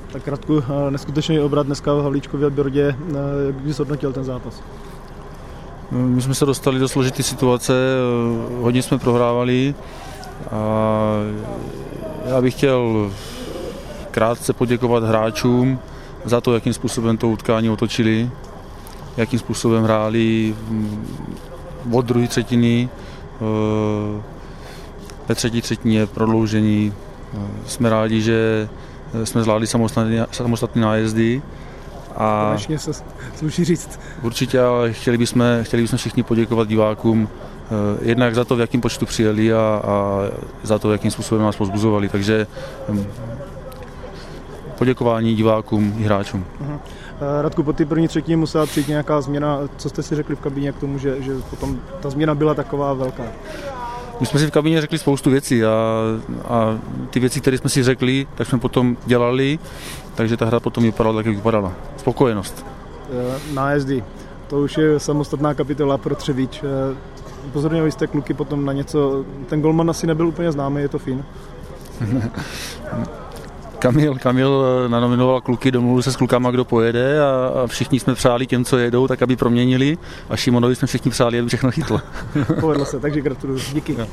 Tak Radku, neskutečný obrat dneska v Havlíčkově Brodě, jak bys zhodnotil ten zápas? My jsme se dostali do složité situace, hodně jsme prohrávali a já bych chtěl krátce poděkovat hráčům za to, jakým způsobem to utkání otočili, jakým způsobem hráli od druhé třetiny. Ve třetí třetině prodloužení. Jsme rádi, že jsme zvládli samostatné nájezdy. A konečně se sluší říct. Určitě, ale chtěli bychom všichni poděkovat divákům jednak za to, v jakém počtu přijeli a za to, jakým způsobem nás povzbuzovali. Takže poděkování divákům i hráčům. Radku, po té první třetině musela přijít nějaká změna. Co jste si řekli v kabině k tomu, že potom ta změna byla taková velká? My jsme si v kabině řekli spoustu věcí a ty věci, které jsme si řekli, tak jsme potom dělali, takže ta hra potom vypadala tak, jak vypadala. Spokojenost. Nájezdy. To už je samostatná kapitola pro Třebíč. Upozorňovali jste kluky potom na něco. Ten golman asi nebyl úplně známý, je to fín. Kamil nanominoval kluky, domluvil se s klukama, kdo pojede a všichni jsme přáli těm, co jedou, tak aby proměnili a Šimonovi jsme všichni přáli, aby všechno chytlo. Povedlo se, takže gratuluju. Díky.